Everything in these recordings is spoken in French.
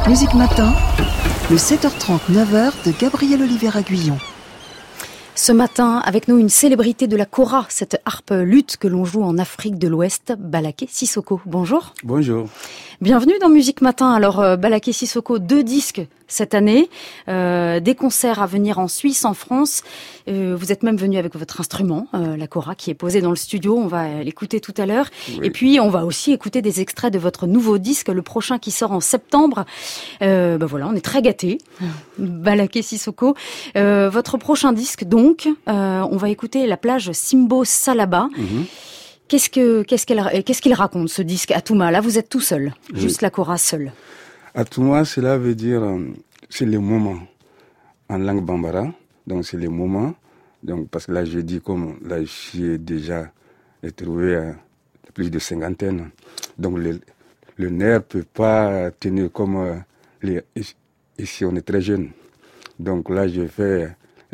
Musique Matin, le 7h30, 9h de Gabriel Oliveira-Guyon. Ce matin, avec nous, une célébrité de la kora, cette harpe luth que l'on joue en Afrique de l'Ouest, Balaké Sissoko. Bonjour. Bonjour. Bienvenue dans Musique Matin. Alors, Balaké Sissoko, 2 disques cette année, des concerts à venir en Suisse, en France. Vous êtes même venu avec votre instrument, la kora, qui est posée dans le studio. On va l'écouter tout à l'heure. Oui. Et puis, on va aussi écouter des extraits de votre nouveau disque, le prochain qui sort en septembre. Voilà, on est très gâtés. Balaké Sissoko. Votre prochain disque, donc, on va écouter La plage Simbo Salaba. Mm-hmm. Qu'est-ce qu'il raconte, ce disque, Atouma? Là, vous êtes tout seul, juste la kora seule. Atouma, cela veut dire, c'est les moments, en langue bambara. Donc, c'est les moments. Donc, parce que là, je dis, comme là, j'ai déjà trouvé plus de 50. Donc, le nerf peut pas tenir comme ici, on est très jeune. Donc, là, je fais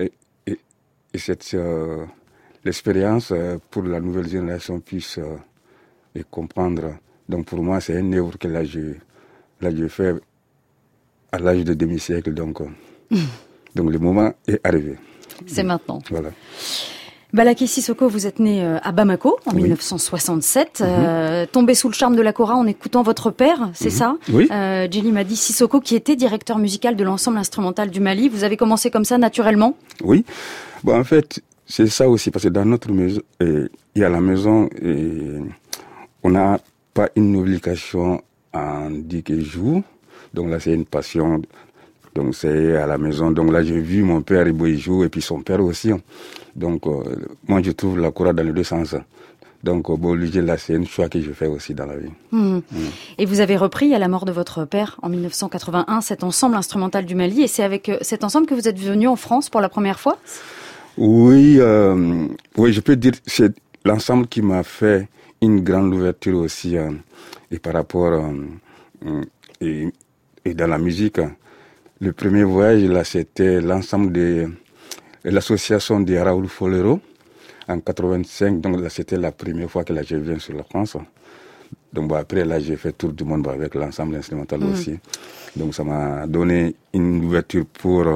l'expérience pour la nouvelle génération puisse comprendre. Donc pour moi, c'est un œuvre que là je fais à l'âge de demi-siècle. Donc le moment est arrivé. C'est maintenant. Voilà. Balaké Sissoko, vous êtes né à Bamako en 1967, tombé sous le charme de la kora en écoutant votre père, c'est ça? Oui. Djily Madi Sissoko, qui était directeur musical de l'ensemble instrumental du Mali. Vous avez commencé comme ça, naturellement? Oui. En fait, c'est ça aussi, parce que dans notre maison, il y a la maison, et on n'a pas une obligation à dire que je joue. Donc là, c'est une passion. Donc c'est à la maison. Donc là, j'ai vu mon père, il joue, et puis son père aussi. Donc moi, je trouve la kora dans les deux sens. Donc là, c'est un choix que je fais aussi dans la vie. Et vous avez repris, à la mort de votre père, en 1981, cet ensemble instrumental du Mali. Et c'est avec cet ensemble que vous êtes venu en France pour la première fois? Oui, je peux dire que c'est l'ensemble qui m'a fait une grande ouverture aussi, et par rapport et dans la musique. Le premier voyage, là, c'était l'ensemble de l'association de Raoul Folero en 85. Donc là, c'était la première fois que là, je viens sur la France. Donc après, là, j'ai fait tour du monde avec l'ensemble instrumental aussi. Donc ça m'a donné une ouverture pour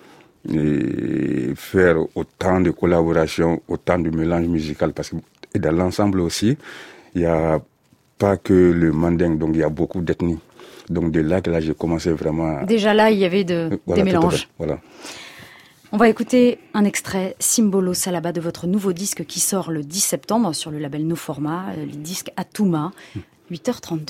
faire autant de collaborations, autant de mélange musical, parce que et dans l'ensemble aussi, il n'y a pas que le mandingue, donc il y a beaucoup d'ethnies. Donc de là que là j'ai commencé vraiment. Déjà là, il y avait des mélanges. Voilà. On va écouter un extrait Simbolo Salaba de votre nouveau disque qui sort le 10 septembre sur le label No Format, le disque Atouma, 8h32.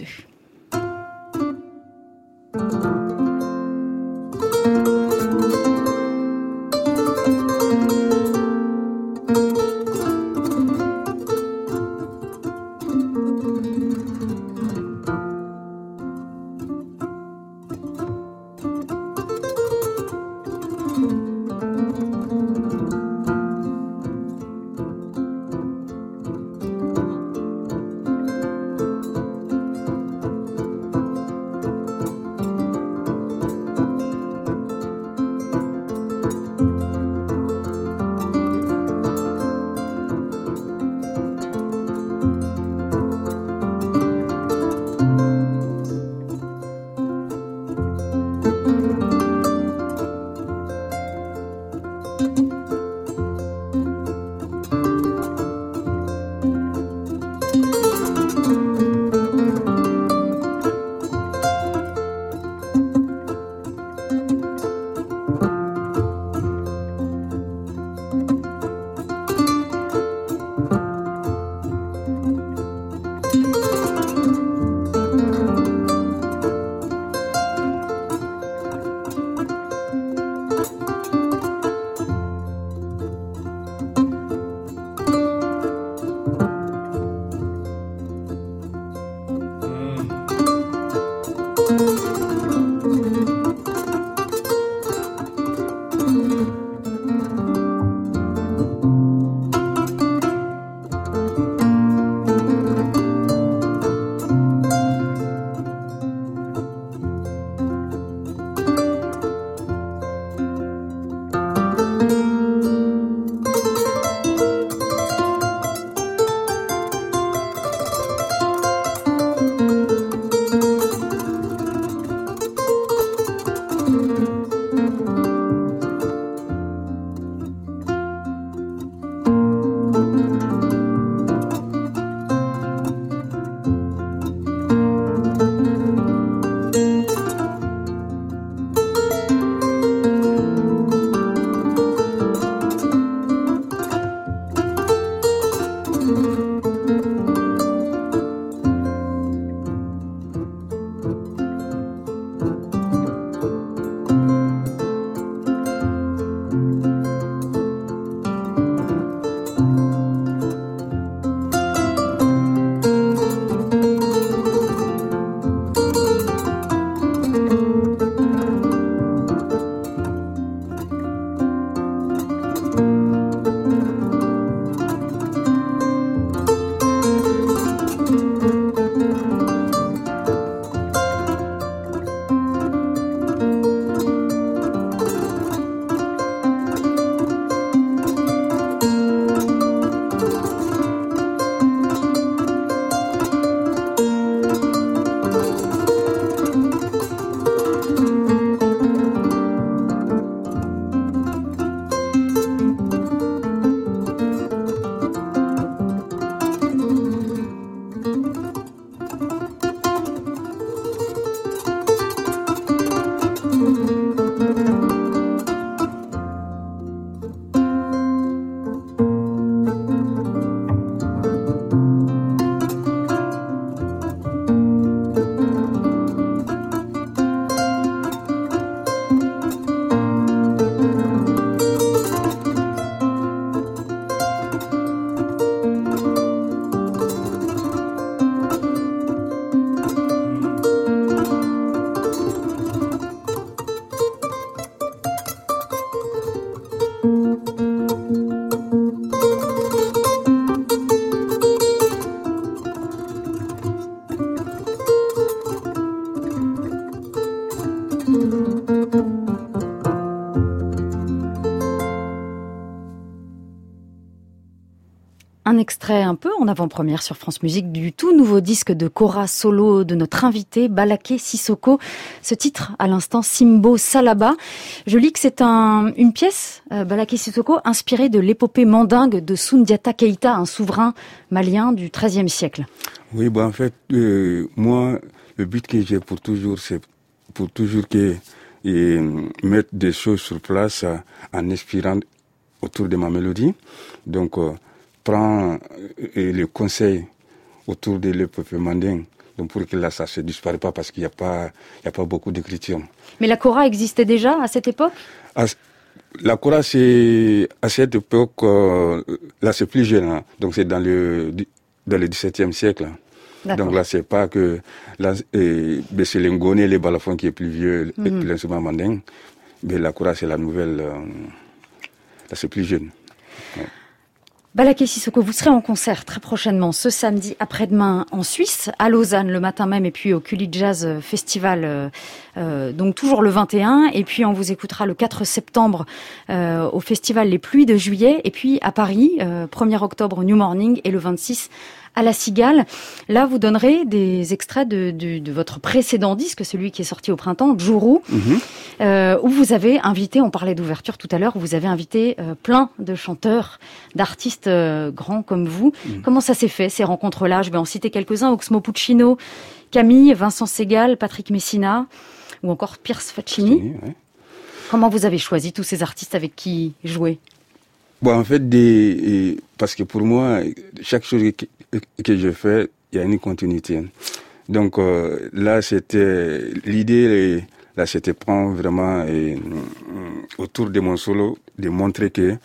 un extrait un peu en avant-première sur France Musique du tout nouveau disque de kora solo de notre invité Balaké Sissoko. Ce titre, à l'instant, Simbo Salaba. Je lis que c'est une pièce, Balaké Sissoko, inspirée de l'épopée mandingue de Soundiata Keïta, un souverain malien du XIIIe siècle. Oui, en fait, moi, le but que j'ai pour toujours, c'est pour toujours mettre des choses sur place en inspirant autour de ma mélodie. Donc, prends les conseils autour de l'épopée mandingue. Donc, pour que là, ça ne se disparaisse pas parce qu'il n'y a pas beaucoup d'écriture. Mais la kora existait déjà à cette époque? La kora, c'est à cette époque, là, c'est plus jeune. Hein. Donc, c'est dans le XVIIe siècle. Donc là, c'est pas que là, c'est l'Ngone et les balafons qui est plus vieux, l'instrument mandingue. Mais la kora, c'est la nouvelle. Là, c'est plus jeune. Ouais. Balaké Sissoko, vous serez en concert très prochainement, ce samedi après-demain en Suisse, à Lausanne le matin même, et puis au Cully Jazz Festival, donc toujours le 21, et puis on vous écoutera le 4 septembre au festival Les Pluies de Juillet, et puis à Paris, 1er octobre New Morning, et le 26 à la Cigale. Là, vous donnerez des extraits de votre précédent disque, celui qui est sorti au printemps, Djourou, où vous avez invité, on parlait d'ouverture tout à l'heure, où vous avez invité plein de chanteurs, d'artistes grands comme vous. Comment ça s'est fait, ces rencontres-là? Je vais en citer quelques-uns, Oxmo Puccino, Camille, Vincent Segal, Patrick Messina, ou encore Pierce Faccini. Ouais. Comment vous avez choisi tous ces artistes avec qui jouer? En fait, parce que pour moi, chaque chose que je fais, il y a une continuité. Donc là, c'était l'idée, là, c'était prendre vraiment autour de mon solo, de montrer que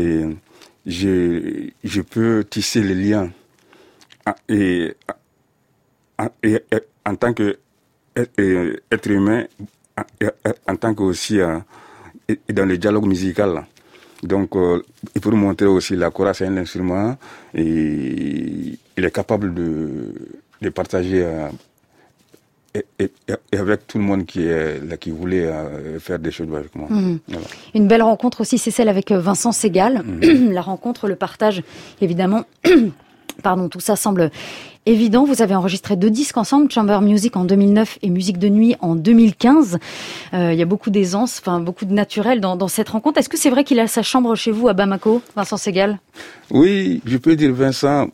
je peux tisser les liens et en tant que être humain, en tant que aussi dans le dialogue musical. Là. Donc, il faut montrer aussi la kora, c'est un instrument et il est capable de partager et avec tout le monde qui est là, qui voulait faire des choses avec moi. Voilà. Une belle rencontre aussi, c'est celle avec Vincent Segal. La rencontre, le partage, évidemment. Pardon, tout ça semble évident. Vous avez enregistré 2 disques ensemble, Chamber Music en 2009 et Musique de nuit en 2015. Il y a beaucoup d'aisance, beaucoup de naturel dans cette rencontre. Est-ce que c'est vrai qu'il a sa chambre chez vous à Bamako, Vincent Segal? Oui, je peux dire Vincent.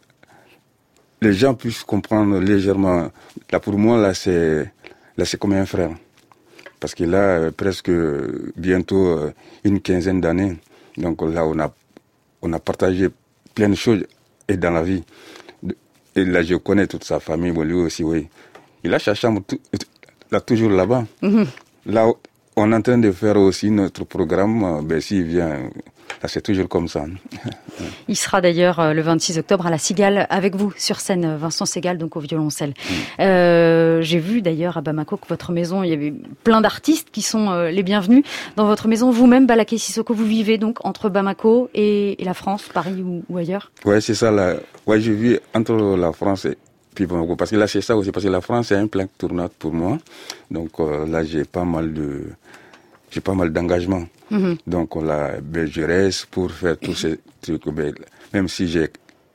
Les gens puissent comprendre légèrement. Là, pour moi, là, c'est comme un frère. Parce qu'il a presque bientôt une quinzaine d'années. Donc là, on a partagé plein de choses et dans la vie. Et là, je connais toute sa famille, lui aussi, oui. Il a sa chambre là, toujours là-bas. Là, on est en train de faire aussi notre programme. S'il vient, là, c'est toujours comme ça. Il sera d'ailleurs le 26 octobre à la Cigale avec vous sur scène, Vincent Segal, donc au violoncelle. J'ai vu d'ailleurs à Bamako que votre maison, il y avait plein d'artistes qui sont les bienvenus. Dans votre maison, vous-même, Balaké Sissoko, vous vivez donc entre Bamako et la France, Paris ou ailleurs? Ouais, c'est ça. Là. Ouais, je vis entre la France et puis Bamako. Parce que là, c'est ça aussi. Parce que la France, c'est un plein tournant pour moi. Donc là, j'ai pas mal d'engagement. Donc là, je reste pour faire tous ces trucs. Même si j'ai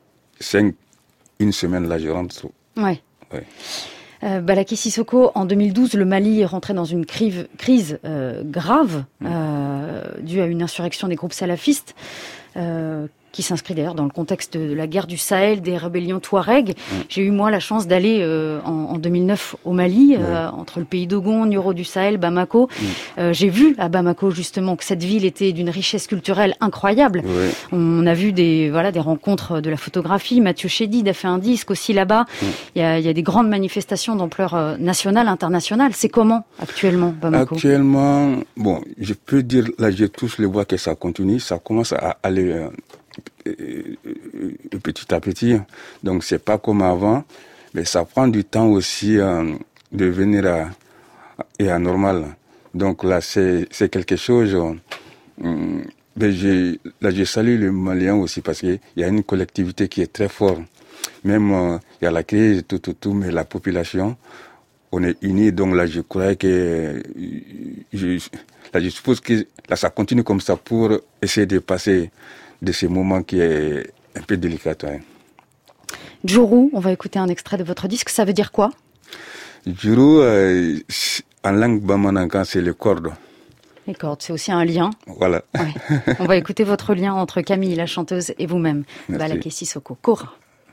une semaine, là, je rentre. Ouais. Balaké Sissoko, en 2012, le Mali est rentré dans une crise grave due à une insurrection des groupes salafistes qui s'inscrit d'ailleurs dans le contexte de la guerre du Sahel, des rébellions Touareg. J'ai eu, moi, la chance d'aller en 2009 au Mali, entre le pays d'Ogon, Nioro du Sahel, Bamako. J'ai vu à Bamako, justement, que cette ville était d'une richesse culturelle incroyable. On a vu des rencontres de la photographie. Mathieu Chédid a fait un disque aussi là-bas. Il y a des grandes manifestations d'ampleur nationale, internationale. C'est comment, actuellement, Bamako? Actuellement, je peux dire, là, je touche le bois que ça continue. Ça commence à aller petit à petit. Donc, c'est pas comme avant. Mais ça prend du temps aussi de venir à normal. Donc là, c'est quelque chose. Je salue les Maliens aussi parce qu'il y a une collectivité qui est très forte. Même il y a la crise, tout, mais la population, on est unis. Donc là, je crois que je suppose que là, ça continue comme ça pour essayer de passer de ces moments qui est un peu délicate. Ouais. Djourou, on va écouter un extrait de votre disque. Ça veut dire quoi? Djourou, en langue bamanankan, c'est le corde. Les cordes, c'est aussi un lien. Voilà. Ouais. On va écouter votre lien entre Camille, la chanteuse, et vous-même, Balaké Sissoko. Kora.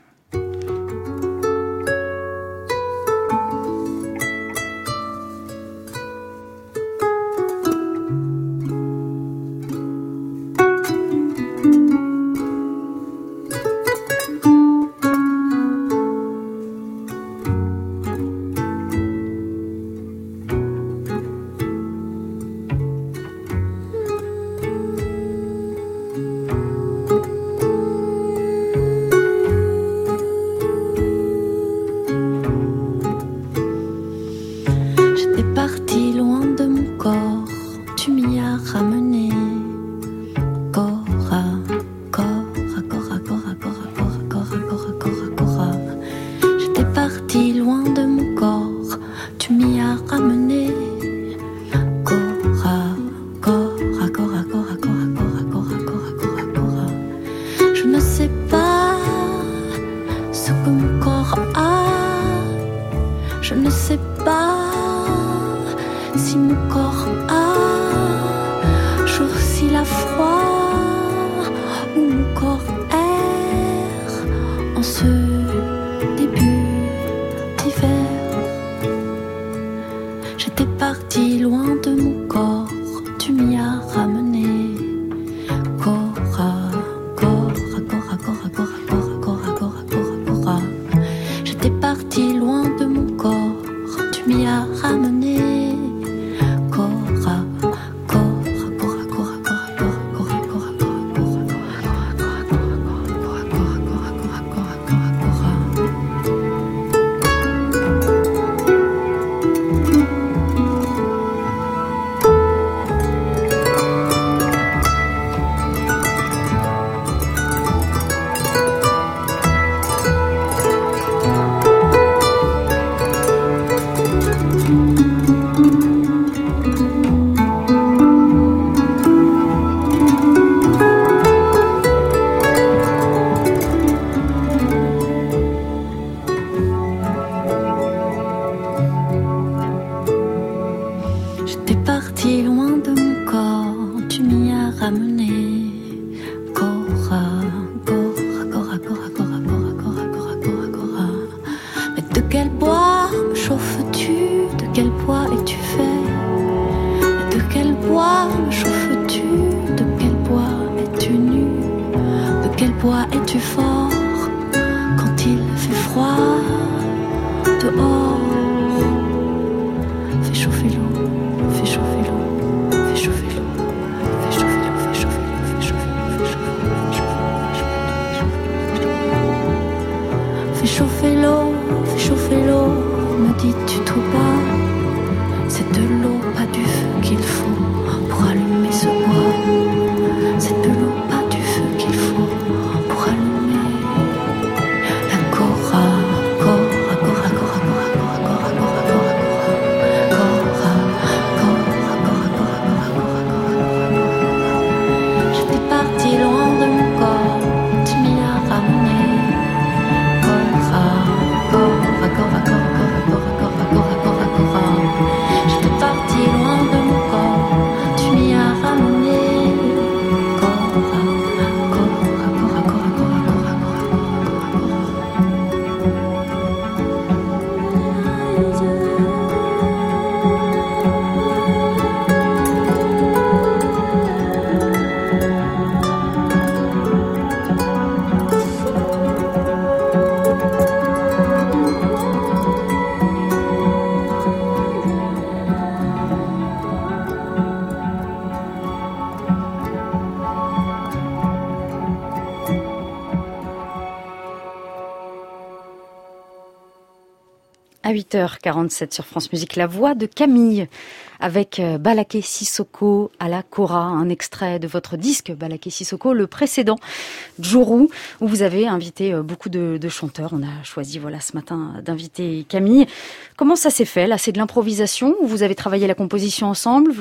À 8h47 sur France Musique, la voix de Camille avec Balaké Sissoko à la kora, un extrait de votre disque Balaké Sissoko, le précédent Djourou, où vous avez invité beaucoup de chanteurs. On a choisi ce matin d'inviter Camille. Comment ça s'est fait là? C'est de l'improvisation ou vous avez travaillé la composition ensemble?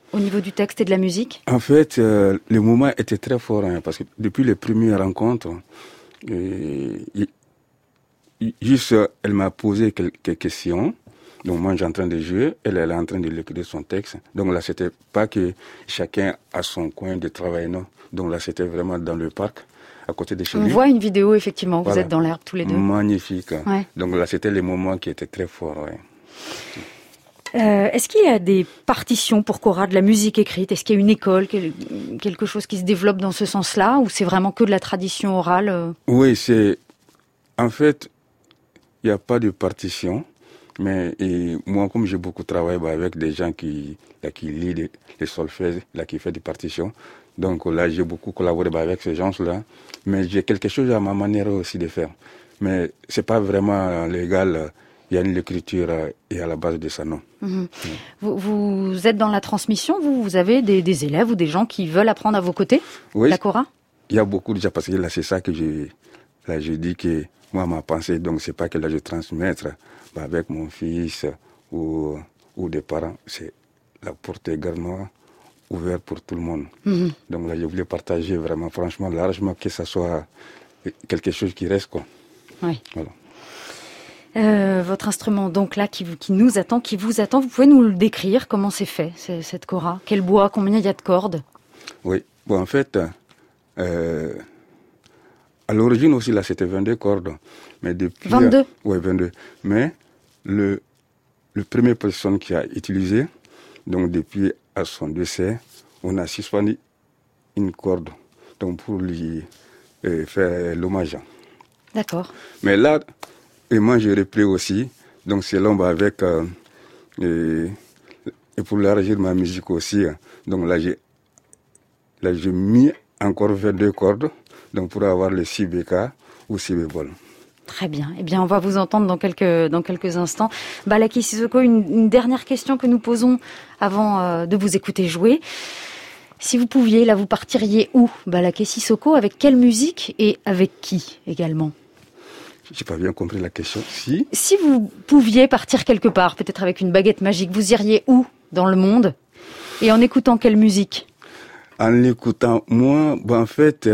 au niveau du texte et de la musique? En fait, le moment était très fort, hein, parce que depuis les premières rencontres, juste, elle m'a posé quelques questions. Donc moi, j'ai en train de jouer, elle est en train de l'écrire son texte. Donc là, c'était pas que chacun a son coin de travail, non. Donc là, c'était vraiment dans le parc, à côté de chez lui. On voit une vidéo, effectivement, vous Voilà. êtes dans l'herbe tous les deux. Magnifique. Ouais. Donc là, c'était les moments qui étaient très forts, ouais. Est-ce qu'il y a des partitions pour Cora, de la musique écrite? Est-ce qu'il y a une école, quelque chose qui se développe dans ce sens-là, ou c'est vraiment que de la tradition orale? Oui, en fait, il n'y a pas de partition, mais moi, comme j'ai beaucoup travaillé avec des gens qui lisent les solfèges, qui font des partitions, donc là, j'ai beaucoup collaboré avec ces gens-là, mais j'ai quelque chose à ma manière aussi de faire. Mais c'est pas vraiment légal. Il y a une écriture et à la base de ça, non. Mmh. Vous êtes dans la transmission, vous avez des élèves ou des gens qui veulent apprendre à vos côtés, oui, la Cora? Il y a beaucoup déjà, parce que là, c'est ça que je dis que moi, ma pensée, donc c'est pas que là, je transmettre avec mon fils ou des parents. C'est la porte également ouverte pour tout le monde. Mmh. Donc là, je voulais partager vraiment, franchement, largement, que ça soit quelque chose qui reste, quoi. Oui. Voilà. Votre instrument, donc là, qui nous attend, qui vous attend, vous pouvez nous le décrire? Comment c'est fait, cette Cora? Quel bois? Combien il y a de cordes? Oui, bon, en fait, à l'origine aussi, là, c'était 22 cordes. Mais depuis, 22? Oui, 22. Mais le premier personne qui a utilisé, donc depuis à son décès, on a suspendu une corde, donc pour lui faire l'hommage. D'accord. Mais là, et moi j'ai repris aussi, donc c'est l'ombre avec, et pour élargir ma musique aussi, donc là j'ai mis encore 22 cordes, donc pour avoir le 6 béca ou 6 bémol. Très bien. Eh bien, on va vous entendre dans quelques instants. Balaké Sissoko, une dernière question que nous posons avant de vous écouter jouer. Si vous pouviez, là, vous partiriez où, Balaké Sissoko? Avec quelle musique et avec qui également? J'ai pas bien compris la question. Si vous pouviez partir quelque part, peut-être avec une baguette magique, vous iriez où dans le monde? Et en écoutant quelle musique? En écoutant, moi, en fait,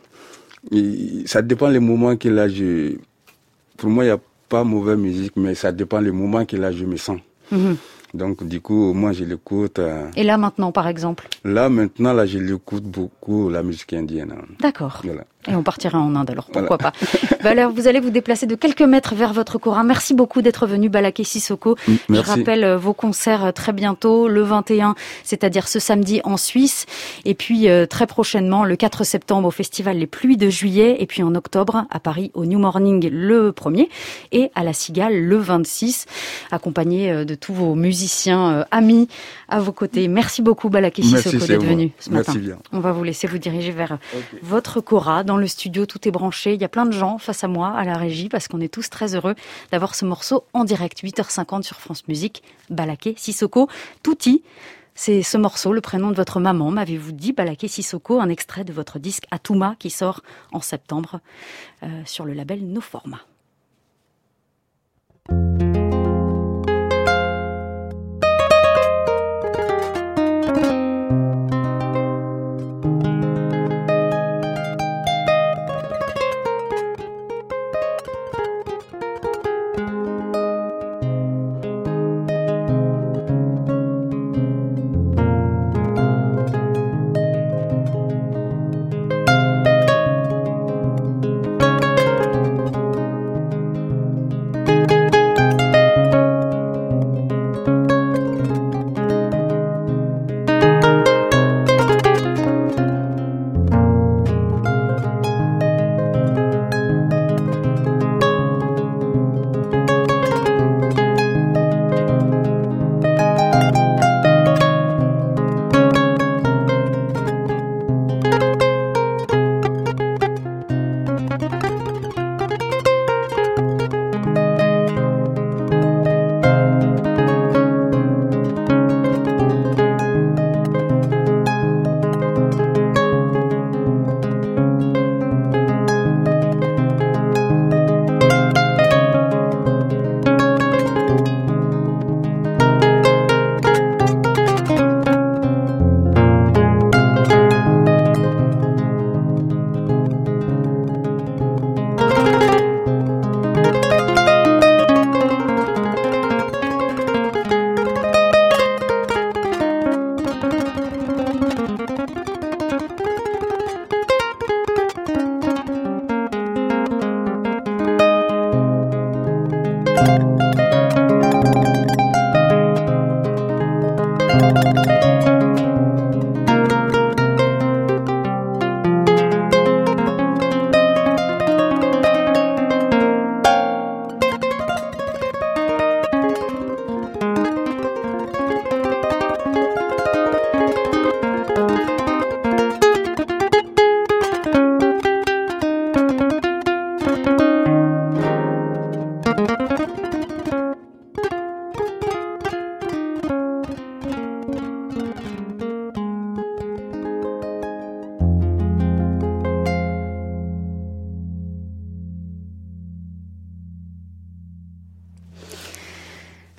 ça dépend les moments que là, pour moi, il n'y a pas mauvaise musique, mais ça dépend les moments que là, je me sens. Mmh. Donc, du coup, moi, je l'écoute. Et là, maintenant, par exemple? Là, maintenant, là, je l'écoute beaucoup, la musique indienne. D'accord. Voilà. Et on partirait en Inde, alors pourquoi pas. Alors, vous allez vous déplacer de quelques mètres vers votre Cora. Merci beaucoup d'être venu, Balaké Sissoko. Merci. Je rappelle vos concerts très bientôt, le 21, c'est-à-dire ce samedi en Suisse. Et puis, très prochainement, le 4 septembre, au festival Les Pluies de Juillet. Et puis, en octobre, à Paris, au New Morning, le 1er. Et à la Cigale, le 26, accompagné de tous vos musiciens amis à vos côtés. Merci beaucoup, Balaké Sissoko, d'être venu ce matin. Merci bien. On va vous laisser vous diriger vers votre Cora. Dans le studio, tout est branché. Il y a plein de gens face à moi, à la régie, parce qu'on est tous très heureux d'avoir ce morceau en direct. 8h50 sur France Musique. Balaké Sissoko. Touti, c'est ce morceau, le prénom de votre maman, m'avez-vous dit, Balaké Sissoko, un extrait de votre disque Atouma qui sort en septembre sur le label No Forma.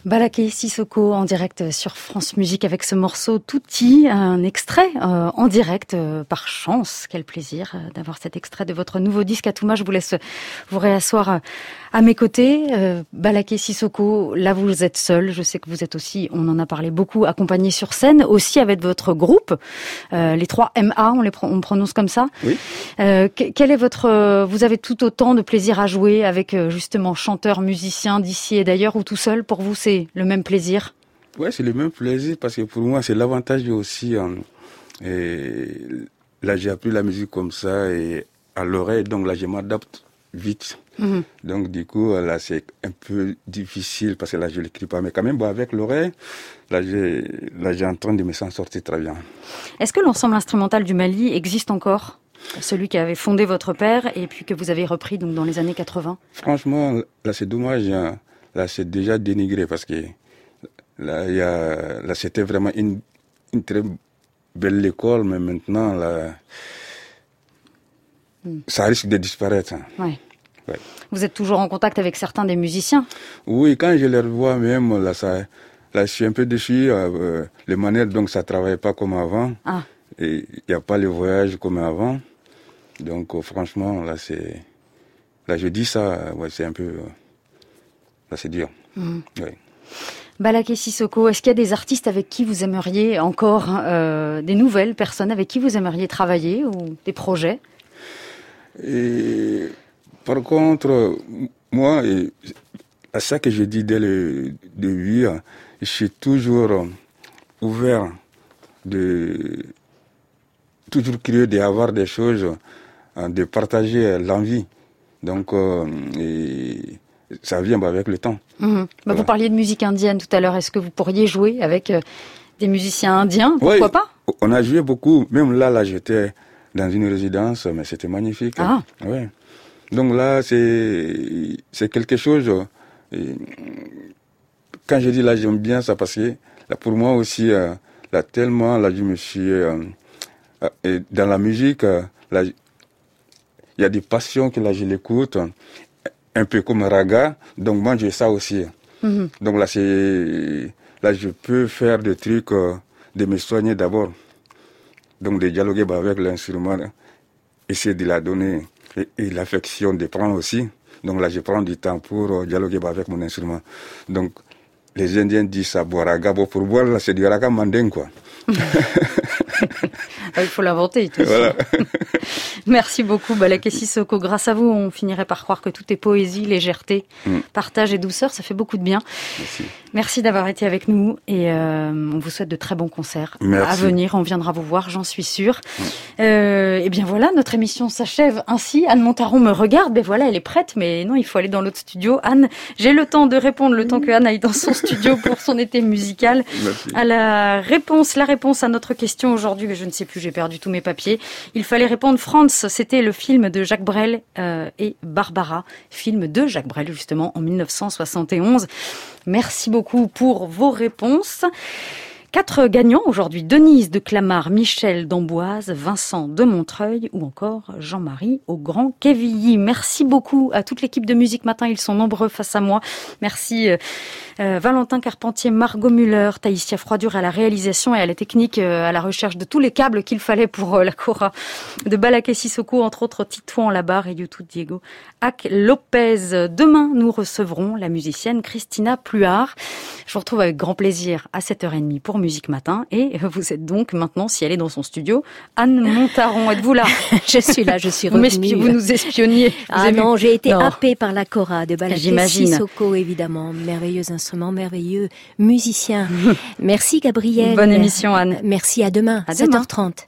Balaké Sissoko en direct sur France Musique avec ce morceau Touti, un extrait en direct par chance. Quel plaisir d'avoir cet extrait de votre nouveau disque. Atouma, je vous laisse vous réasseoir à mes côtés. Balaké Sissoko, là vous êtes seul. Je sais que vous êtes aussi, on en a parlé beaucoup, accompagné sur scène, aussi avec votre groupe, les 3 MA, on prononce comme ça. Oui. Quel est vous avez tout autant de plaisir à jouer avec justement chanteurs, musiciens d'ici et d'ailleurs, ou tout seul? Pour vous, c'est le même plaisir? Ouais, c'est le même plaisir parce que pour moi, c'est l'avantage aussi. Et là, j'ai appris la musique comme ça et à l'oreille, donc là, je m'adapte vite. Mm-hmm. Donc du coup, là, c'est un peu difficile parce que là, je l'écris pas. Mais quand même, avec l'oreille, là, j'ai en train de me s'en sortir très bien. Est-ce que l'ensemble instrumental du Mali existe encore? Celui qui avait fondé votre père et puis que vous avez repris donc dans les années 80? Franchement, là, c'est dommage. Là, c'est déjà dénigré parce que là, c'était vraiment une très belle école, mais maintenant, là, ça risque de disparaître. Ouais. Ouais. Vous êtes toujours en contact avec certains des musiciens? Oui, quand je les revois même, là, je suis un peu déçu. Les manières, donc, ça travaille pas comme avant. Ah. Et il n'y a pas les voyages comme avant. Donc, franchement, là, je dis ça, ouais, c'est un peu, là, c'est dur. Mmh. Ouais. Balaké Sissoko, est-ce qu'il y a des artistes avec qui vous aimeriez encore, des nouvelles personnes avec qui vous aimeriez travailler ou des projets? Et, par contre, moi, à ça que je dis dès le début, je suis toujours ouvert, toujours curieux d'avoir des choses, de partager l'envie. Donc, ça vient avec le temps. Mmh. Voilà. Vous parliez de musique indienne tout à l'heure. Est-ce que vous pourriez jouer avec des musiciens indiens? Pourquoi pas? On a joué beaucoup. Même là, j'étais dans une résidence, mais c'était magnifique. Ah. Ouais. Donc là, c'est quelque chose. Quand je dis là, j'aime bien ça parce que là, pour moi aussi, là, tellement, là, je me suis... dans la musique, là, il y a des passions que là, je l'écoute. Un peu comme raga, donc moi j'ai ça aussi. Mm-hmm. Donc là je peux faire des trucs, de me soigner d'abord. Donc de dialoguer avec l'instrument, essayer de la donner et l'affection de prendre aussi. Donc là je prends du temps pour dialoguer avec mon instrument. Donc les Indiens disent ça, boire raga, pour boire là c'est du raga manding quoi. Il faut l'inventer tout voilà. Ça. Merci beaucoup Balaké Sissoko. Grâce à vous, on finirait par croire que tout est poésie, légèreté, partage et douceur. Ça fait beaucoup de bien. Merci d'avoir été avec nous et on vous souhaite de très bons concerts à venir. On viendra vous voir, j'en suis sûre. Et bien voilà, notre émission s'achève ainsi. Anne Montaron me regarde. Ben voilà, elle est prête, mais non, il faut aller dans l'autre studio. Anne, j'ai le temps de répondre, le temps que Anne aille dans son studio pour son été musical. Merci. À la réponse à notre question aujourd'hui, mais je ne sais plus, j'ai perdu tous mes papiers. Il fallait répondre France, c'était le film de Jacques Brel et Barbara, film de Jacques Brel justement en 1971. Merci beaucoup pour vos réponses. 4 gagnants aujourd'hui, Denise de Clamart, Michel d'Amboise, Vincent de Montreuil ou encore Jean-Marie au Grand-Quevilly. Merci beaucoup à toute l'équipe de Musique Matin, ils sont nombreux face à moi. Merci Valentin Carpentier, Margot Muller, Taïsia Froidure à la réalisation et à la technique, à la recherche de tous les câbles qu'il fallait pour la Cora de Balaké Sissoko, entre autres Titouan Labarre et YouTube Diego Ac Lopez. Demain, nous recevrons la musicienne Christina Pluart. Je vous retrouve avec grand plaisir à 7h30 pour Musique Matin et vous êtes donc maintenant, si elle est dans son studio, Anne Montaron. Êtes-vous là? Je suis là, je suis revenue. Vous nous espionniez. Non, j'ai été happée par la Cora de Balaké Sissoko, évidemment. Merveilleux instrument, merveilleux musicien. Merci Gabrielle. Bonne émission Anne. Merci, à demain, 7h30.